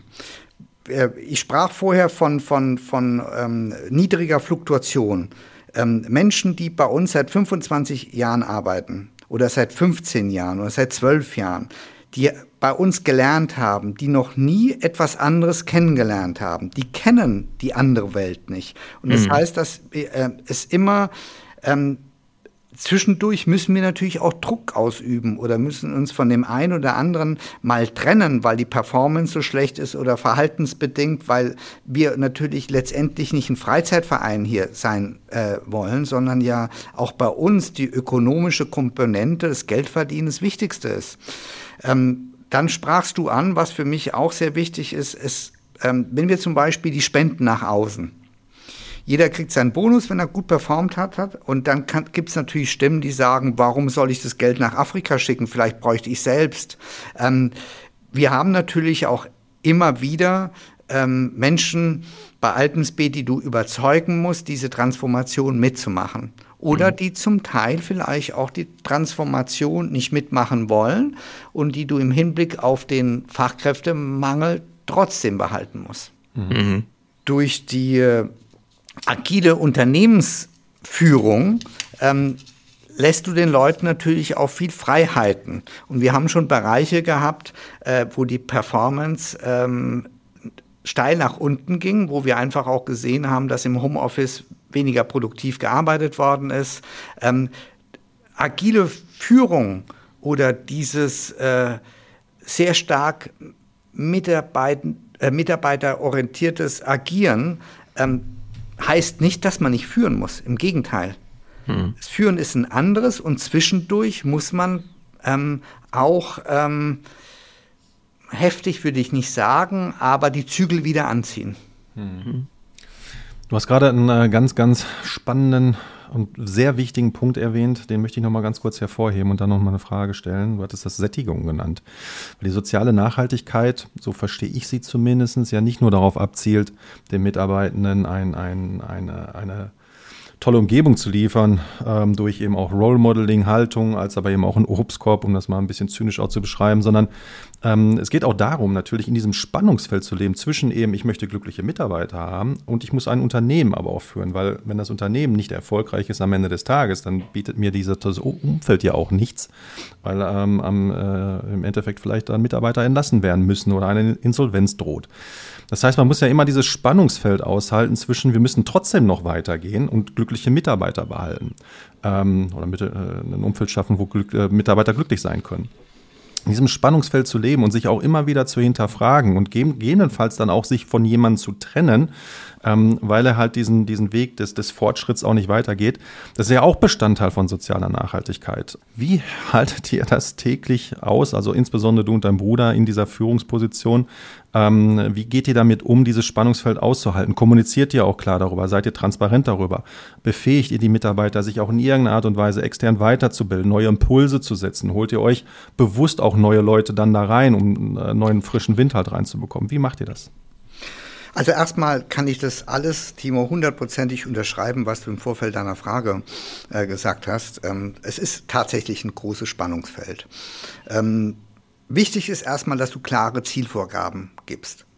Ich sprach vorher von, von, von ähm, niedriger Fluktuation. Ähm, Menschen, die bei uns seit fünfundzwanzig Jahren arbeiten oder seit fünfzehn Jahren oder seit zwölf Jahren, die bei uns gelernt haben, die noch nie etwas anderes kennengelernt haben, die kennen die andere Welt nicht. Und das mhm. heißt, dass äh, es immer ähm, zwischendurch müssen wir natürlich auch Druck ausüben oder müssen uns von dem einen oder anderen mal trennen, weil die Performance so schlecht ist oder verhaltensbedingt, weil wir natürlich letztendlich nicht ein Freizeitverein hier sein äh, wollen, sondern ja auch bei uns die ökonomische Komponente, das Geldverdienen das Wichtigste ist. Ähm, dann sprachst du an, was für mich auch sehr wichtig ist, ist ähm, wenn wir zum Beispiel die Spenden nach außen. Jeder kriegt seinen Bonus, wenn er gut performt hat. hat. Und dann gibt es natürlich Stimmen, die sagen, warum soll ich das Geld nach Afrika schicken? Vielleicht bräuchte ich selbst. Ähm, wir haben natürlich auch immer wieder ähm, Menschen bei Alpenspeed, die du überzeugen musst, diese Transformation mitzumachen. Oder mhm. die zum Teil vielleicht auch die Transformation nicht mitmachen wollen und die du im Hinblick auf den Fachkräftemangel trotzdem behalten musst. Mhm. Durch die äh, agile Unternehmensführung ähm, lässt du den Leuten natürlich auch viel Freiheiten. Und wir haben schon Bereiche gehabt, äh, wo die Performance ähm, steil nach unten ging, wo wir einfach auch gesehen haben, dass im Homeoffice weniger produktiv gearbeitet worden ist. Ähm, agile Führung oder dieses äh, sehr stark Mitarbeit, äh, mitarbeiterorientiertes Agieren ähm, heißt nicht, dass man nicht führen muss. Im Gegenteil. Hm. Das Führen ist ein anderes und zwischendurch muss man ähm, auch ähm, heftig, würde ich nicht sagen, aber die Zügel wieder anziehen. Hm. Du hast gerade einen äh, ganz, ganz spannenden und sehr wichtigen Punkt erwähnt, den möchte ich noch mal ganz kurz hervorheben und dann noch mal eine Frage stellen. Du hattest das Sättigung genannt. Weil die soziale Nachhaltigkeit, so verstehe ich sie zumindest, ja nicht nur darauf abzielt, den Mitarbeitenden ein, ein, eine, eine tolle Umgebung zu liefern, ähm, durch eben auch Role Modeling, Haltung, als aber eben auch ein Obstkorb, um das mal ein bisschen zynisch auch zu beschreiben, sondern ähm, es geht auch darum, natürlich in diesem Spannungsfeld zu leben zwischen eben, ich möchte glückliche Mitarbeiter haben und ich muss ein Unternehmen aber auch führen, weil wenn das Unternehmen nicht erfolgreich ist am Ende des Tages, dann bietet mir dieses das Umfeld ja auch nichts, weil ähm, am, äh, im Endeffekt vielleicht dann Mitarbeiter entlassen werden müssen oder eine Insolvenz droht. Das heißt, man muss ja immer dieses Spannungsfeld aushalten zwischen, wir müssen trotzdem noch weitergehen und glückliche Mitarbeiter behalten ähm, oder mit, äh, ein Umfeld schaffen, wo Glück, äh, Mitarbeiter glücklich sein können. In diesem Spannungsfeld zu leben und sich auch immer wieder zu hinterfragen und gegebenenfalls dann auch sich von jemandem zu trennen, ähm, weil er halt diesen, diesen Weg des, des Fortschritts auch nicht weitergeht. Das ist ja auch Bestandteil von sozialer Nachhaltigkeit. Wie haltet ihr das täglich aus, also insbesondere du und dein Bruder in dieser Führungsposition? Ähm, wie geht ihr damit um, dieses Spannungsfeld auszuhalten? Kommuniziert ihr auch klar darüber? Seid ihr transparent darüber? Befähigt ihr die Mitarbeiter, sich auch in irgendeiner Art und Weise extern weiterzubilden, neue Impulse zu setzen? Holt ihr euch bewusst auch neue Leute dann da rein, um äh, neuen frischen Wind halt reinzubekommen? Wie macht ihr das? Also erstmal kann ich das alles, Timo, hundertprozentig unterschreiben, was du im Vorfeld deiner Frage äh, gesagt hast. Ähm, es ist tatsächlich ein großes Spannungsfeld. Ähm, wichtig ist erstmal, dass du klare Zielvorgaben gibst.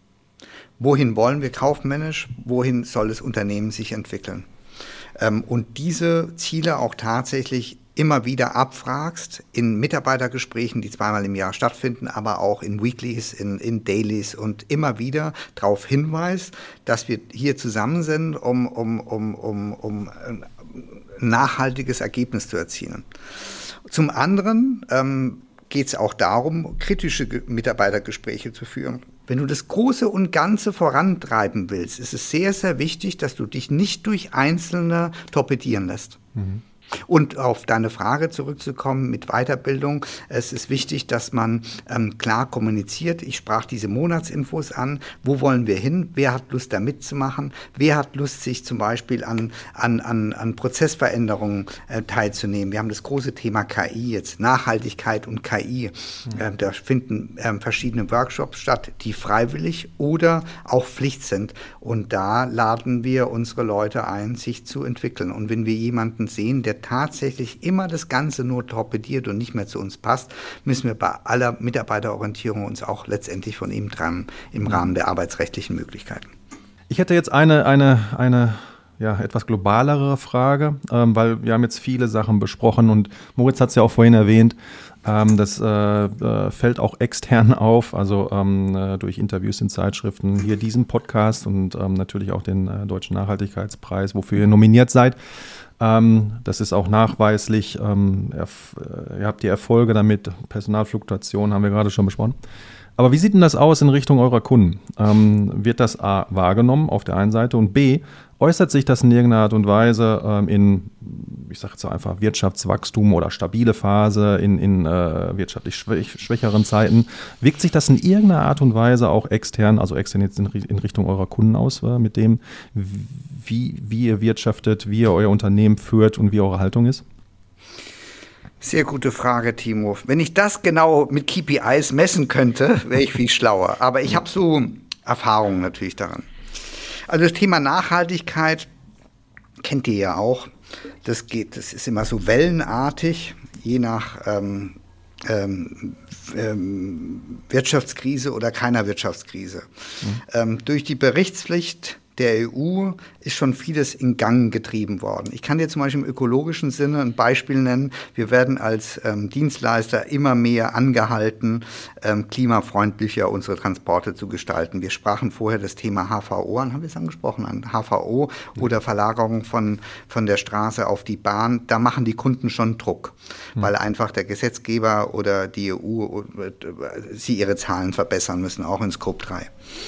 Wohin wollen wir kaufmännisch? Wohin soll das Unternehmen sich entwickeln? Ähm, und diese Ziele auch tatsächlich immer wieder abfragst in Mitarbeitergesprächen, die zweimal im Jahr stattfinden, aber auch in Weeklies, in, in Dailies und immer wieder darauf hinweist, dass wir hier zusammen sind, um, um, um, um, um ein nachhaltiges Ergebnis zu erzielen. Zum anderen ähm, geht es auch darum, kritische Mitarbeitergespräche zu führen. Wenn du das Große und Ganze vorantreiben willst, ist es sehr, sehr wichtig, dass du dich nicht durch Einzelne torpedieren lässt. Mhm. Und auf deine Frage zurückzukommen mit Weiterbildung. Es ist wichtig, dass man ähm, klar kommuniziert. Ich sprach diese Monatsinfos an. Wo wollen wir hin? Wer hat Lust, da mitzumachen? Wer hat Lust, sich zum Beispiel an, an, an, an Prozessveränderungen äh, teilzunehmen? Wir haben das große Thema K I jetzt, Nachhaltigkeit und K I. Mhm. Äh, da finden äh, verschiedene Workshops statt, die freiwillig oder auch Pflicht sind. Und da laden wir unsere Leute ein, sich zu entwickeln. Und wenn wir jemanden sehen, der tatsächlich immer das Ganze nur torpediert und nicht mehr zu uns passt, müssen wir bei aller Mitarbeiterorientierung uns auch letztendlich von ihm trennen im Rahmen der arbeitsrechtlichen Möglichkeiten. Ich hätte jetzt eine, eine, eine ja, etwas globalere Frage, ähm, weil wir haben jetzt viele Sachen besprochen und Moritz hat es ja auch vorhin erwähnt, ähm, das äh, äh, fällt auch extern auf, also ähm, äh, durch Interviews in Zeitschriften, hier diesen Podcast und ähm, natürlich auch den äh, Deutschen Nachhaltigkeitspreis, wofür ihr nominiert seid. Ähm, das ist auch nachweislich, ähm, erf- ihr habt die Erfolge damit, Personalfluktuation haben wir gerade schon besprochen. Aber wie sieht denn das aus in Richtung eurer Kunden? Ähm, wird das A wahrgenommen auf der einen Seite und B, äußert sich das in irgendeiner Art und Weise ähm, in, ich sage jetzt einfach, Wirtschaftswachstum oder stabile Phase, in, in äh, wirtschaftlich schwäch- schwächeren Zeiten? Wirkt sich das in irgendeiner Art und Weise auch extern, also extern jetzt in, in Richtung eurer Kunden aus, äh, mit dem, wie, wie ihr wirtschaftet, wie ihr euer Unternehmen führt und wie eure Haltung ist? Sehr gute Frage, Timo. Wenn ich das genau mit K P Is messen könnte, wäre ich viel schlauer. Aber ich habe so Erfahrungen natürlich daran. Also das Thema Nachhaltigkeit kennt ihr ja auch. Das geht, das ist immer so wellenartig, je nach ähm, ähm, ähm, Wirtschaftskrise oder keiner Wirtschaftskrise. Mhm. Ähm, durch die Berichtspflicht der E U ist schon vieles in Gang getrieben worden. Ich kann dir zum Beispiel im ökologischen Sinne ein Beispiel nennen. Wir werden als ähm, Dienstleister immer mehr angehalten, ähm, klimafreundlicher unsere Transporte zu gestalten. Wir sprachen vorher das Thema H V O an, haben wir es angesprochen, an H V O oder Verlagerung von, von der Straße auf die Bahn. Da machen die Kunden schon Druck, mhm. weil einfach der Gesetzgeber oder die E U äh, sie ihre Zahlen verbessern müssen, auch in Scope drei.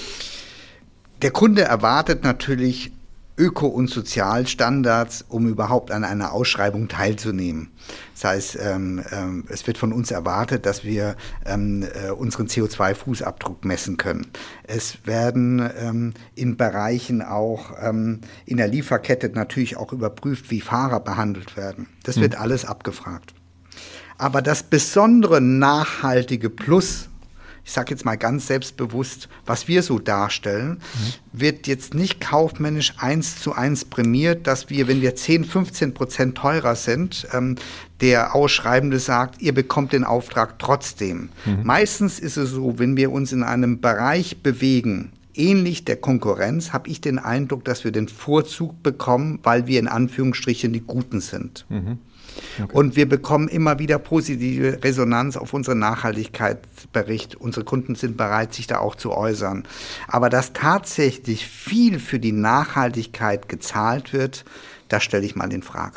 Der Kunde erwartet natürlich Öko- und Sozialstandards, um überhaupt an einer Ausschreibung teilzunehmen. Das heißt, ähm, ähm, es wird von uns erwartet, dass wir ähm, äh, unseren C O zwei Fußabdruck messen können. Es werden ähm, in Bereichen auch ähm, in der Lieferkette natürlich auch überprüft, wie Fahrer behandelt werden. Das mhm. wird alles abgefragt. Aber das besondere nachhaltige Plus, ich sage jetzt mal ganz selbstbewusst, was wir so darstellen, mhm. wird jetzt nicht kaufmännisch eins zu eins prämiert, dass wir, wenn wir zehn, fünfzehn Prozent teurer sind, ähm, der Ausschreibende sagt, ihr bekommt den Auftrag trotzdem. Mhm. Meistens ist es so, wenn wir uns in einem Bereich bewegen, ähnlich der Konkurrenz, habe ich den Eindruck, dass wir den Vorzug bekommen, weil wir in Anführungsstrichen die Guten sind. Mhm. Okay. Und wir bekommen immer wieder positive Resonanz auf unseren Nachhaltigkeitsbericht. Unsere Kunden sind bereit, sich da auch zu äußern. Aber dass tatsächlich viel für die Nachhaltigkeit gezahlt wird, das stelle ich mal in Frage.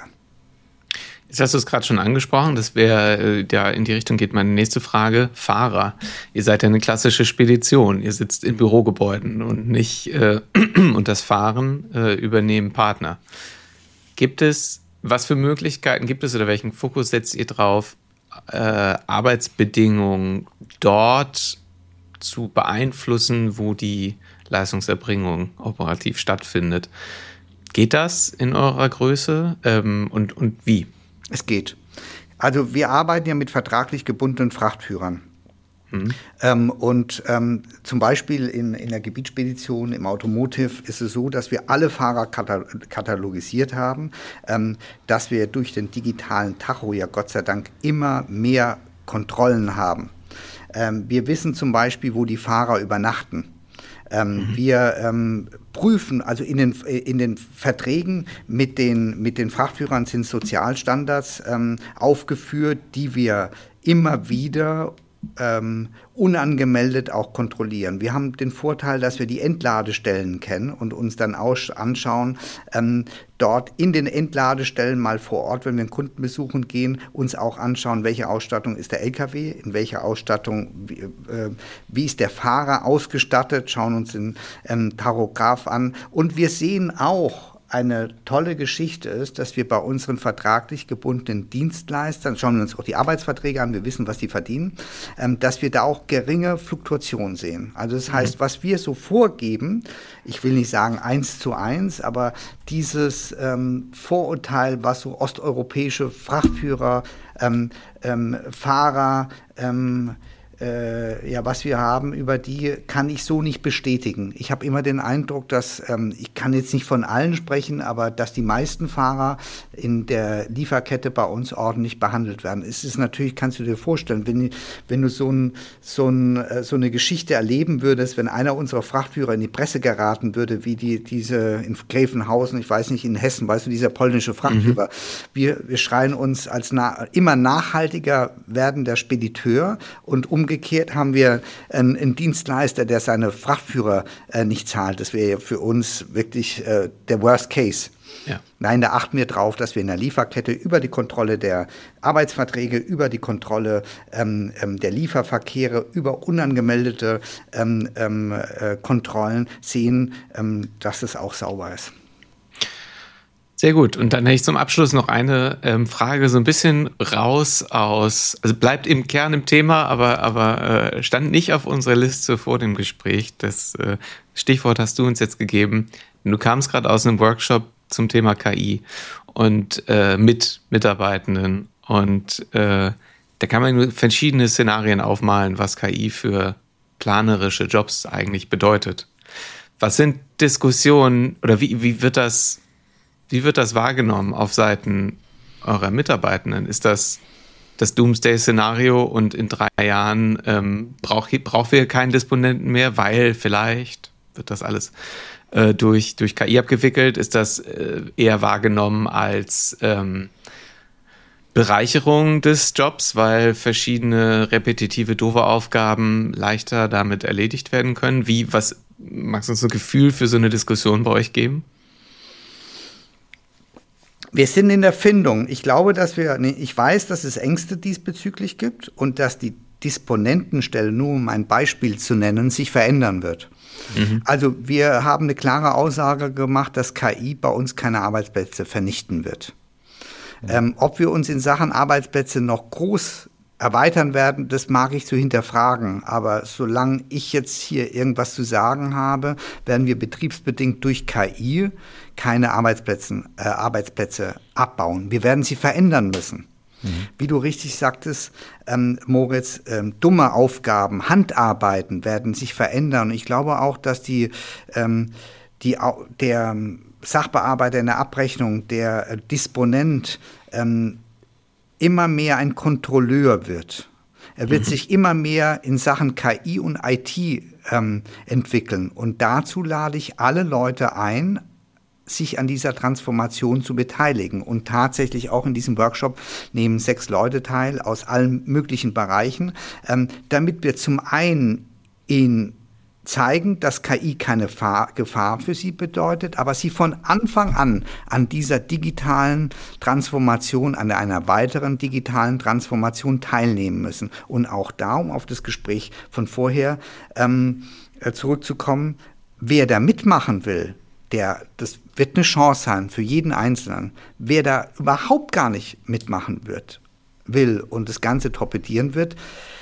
Jetzt hast du es gerade schon angesprochen, das wäre, ja, in die Richtung geht meine nächste Frage. Fahrer. Ihr seid ja eine klassische Spedition. Ihr sitzt in Bürogebäuden und nicht, äh, und das Fahren äh, übernehmen Partner. Gibt es Was für Möglichkeiten gibt es oder welchen Fokus setzt ihr drauf, äh, Arbeitsbedingungen dort zu beeinflussen, wo die Leistungserbringung operativ stattfindet? Geht das in eurer Größe ähm, und, und wie? Es geht. Also wir arbeiten ja mit vertraglich gebundenen Frachtführern. Mhm. Ähm, und ähm, zum Beispiel in, in der Gebietsspedition, im Automotive ist es so, dass wir alle Fahrer katal- katalogisiert haben, ähm, dass wir durch den digitalen Tacho ja Gott sei Dank immer mehr Kontrollen haben. Ähm, wir wissen zum Beispiel, wo die Fahrer übernachten. Ähm, mhm. Wir ähm, prüfen, also in den, in den Verträgen mit den, mit den Frachtführern sind Sozialstandards ähm, aufgeführt, die wir immer wieder Ähm, unangemeldet auch kontrollieren. Wir haben den Vorteil, dass wir die Entladestellen kennen und uns dann aus- anschauen, ähm, dort in den Entladestellen mal vor Ort, wenn wir einen Kunden besuchen gehen, uns auch anschauen, welche Ausstattung ist der L K W, in welcher Ausstattung, wie, äh, wie ist der Fahrer ausgestattet, schauen uns den ähm, Tachograph an und wir sehen auch eine tolle Geschichte ist, dass wir bei unseren vertraglich gebundenen Dienstleistern, schauen wir uns auch die Arbeitsverträge an, wir wissen, was die verdienen, ähm, dass wir da auch geringe Fluktuation sehen. Also das heißt, was wir so vorgeben, ich will nicht sagen eins zu eins, aber dieses ähm, Vorurteil, was so osteuropäische Frachtführer, ähm, ähm, Fahrer, ähm, Äh, ja, was wir haben, über die kann ich so nicht bestätigen. Ich habe immer den Eindruck, dass, ähm, ich kann jetzt nicht von allen sprechen, aber dass die meisten Fahrer in der Lieferkette bei uns ordentlich behandelt werden. Es ist natürlich, kannst du dir vorstellen, wenn, wenn du so, ein, so, ein, so eine Geschichte erleben würdest, wenn einer unserer Frachtführer in die Presse geraten würde, wie die, diese in Gräfenhausen, ich weiß nicht, in Hessen, weißt du, dieser polnische Frachtführer. Mhm. Wir, wir schreien uns als na, immer nachhaltiger werdender Spediteur und umgekehrt Umgekehrt haben wir einen, einen Dienstleister, der seine Frachtführer äh, nicht zahlt. Das wäre ja für uns wirklich äh, der Worst Case. Ja. Nein, da achten wir drauf, dass wir in der Lieferkette über die Kontrolle der Arbeitsverträge, über die Kontrolle ähm, ähm, der Lieferverkehre, über unangemeldete ähm, ähm, äh, Kontrollen sehen, ähm, dass es auch sauber ist. Sehr gut. Und dann hätte ich zum Abschluss noch eine ähm, Frage, so ein bisschen raus aus, also bleibt im Kern im Thema, aber, aber äh, stand nicht auf unserer Liste vor dem Gespräch. Das äh, Stichwort hast du uns jetzt gegeben. Du kamst gerade aus einem Workshop zum Thema K I und äh, mit Mitarbeitenden. Und äh, da kann man nur verschiedene Szenarien aufmalen, was K I für planerische Jobs eigentlich bedeutet. Was sind Diskussionen oder wie, wie wird das Wie wird das wahrgenommen auf Seiten eurer Mitarbeitenden? Ist das das Doomsday-Szenario und in drei Jahren ähm, braucht brauchen wir keinen Disponenten mehr, weil vielleicht wird das alles äh, durch, durch K I abgewickelt? Ist das äh, eher wahrgenommen als ähm, Bereicherung des Jobs, weil verschiedene repetitive, doofe Aufgaben leichter damit erledigt werden können? Wie, was, magst du uns ein Gefühl für so eine Diskussion bei euch geben? Wir sind in der Findung. Ich glaube, dass wir, nee, ich weiß, dass es Ängste diesbezüglich gibt und dass die Disponentenstelle, nur um ein Beispiel zu nennen, sich verändern wird. Mhm. Also wir haben eine klare Aussage gemacht, dass K I bei uns keine Arbeitsplätze vernichten wird. Mhm. Ähm, ob wir uns in Sachen Arbeitsplätze noch groß erweitern werden, das mag ich zu hinterfragen. Aber solange ich jetzt hier irgendwas zu sagen habe, werden wir betriebsbedingt durch K I keine Arbeitsplätze, äh, Arbeitsplätze abbauen. Wir werden sie verändern müssen. Mhm. Wie du richtig sagtest, ähm, Moritz, ähm, dumme Aufgaben, Handarbeiten werden sich verändern. Und ich glaube auch, dass die, ähm, die, der Sachbearbeiter in der Abrechnung, der äh, Disponent, ähm, immer mehr ein Kontrolleur wird. Er wird mhm. sich immer mehr in Sachen K I und I T ähm, entwickeln. Und dazu lade ich alle Leute ein, sich an dieser Transformation zu beteiligen. Und tatsächlich auch in diesem Workshop nehmen sechs Leute teil aus allen möglichen Bereichen, ähm, damit wir zum einen in zeigen, dass K I keine Gefahr für sie bedeutet, aber sie von Anfang an an dieser digitalen Transformation, an einer weiteren digitalen Transformation teilnehmen müssen. Und auch da, um auf das Gespräch von vorher ähm, zurückzukommen, wer da mitmachen will, der, das wird eine Chance sein für jeden Einzelnen. Wer da überhaupt gar nicht mitmachen wird, will und das Ganze torpedieren wird,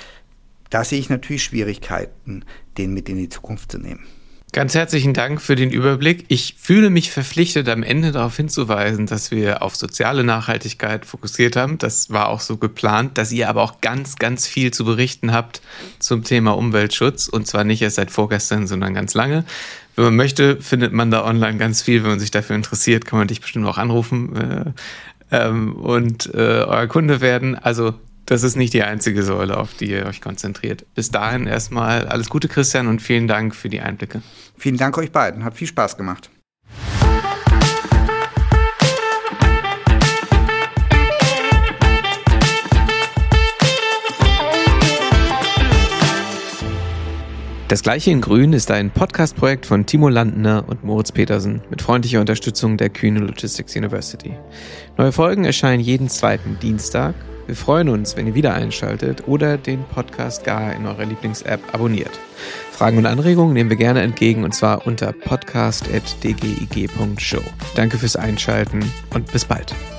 da sehe ich natürlich Schwierigkeiten, den mit in die Zukunft zu nehmen. Ganz herzlichen Dank für den Überblick. Ich fühle mich verpflichtet, am Ende darauf hinzuweisen, dass wir auf soziale Nachhaltigkeit fokussiert haben. Das war auch so geplant, dass ihr aber auch ganz, ganz viel zu berichten habt zum Thema Umweltschutz. Und zwar nicht erst seit vorgestern, sondern ganz lange. Wenn man möchte, findet man da online ganz viel. Wenn man sich dafür interessiert, kann man dich bestimmt auch anrufen äh, ähm, und äh, euer Kunde werden. Also das ist nicht die einzige Säule, auf die ihr euch konzentriert. Bis dahin erstmal alles Gute, Christian, und vielen Dank für die Einblicke. Vielen Dank euch beiden. Hat viel Spaß gemacht. Das Gleiche in Grün ist ein Podcast-Projekt von Timo Landner und Moritz Petersen mit freundlicher Unterstützung der Kühne Logistics University. Neue Folgen erscheinen jeden zweiten Dienstag. Wir freuen uns, wenn ihr wieder einschaltet oder den Podcast gar in eurer Lieblings-App abonniert. Fragen und Anregungen nehmen wir gerne entgegen und zwar unter podcast at d g i g punkt show. Danke fürs Einschalten und bis bald.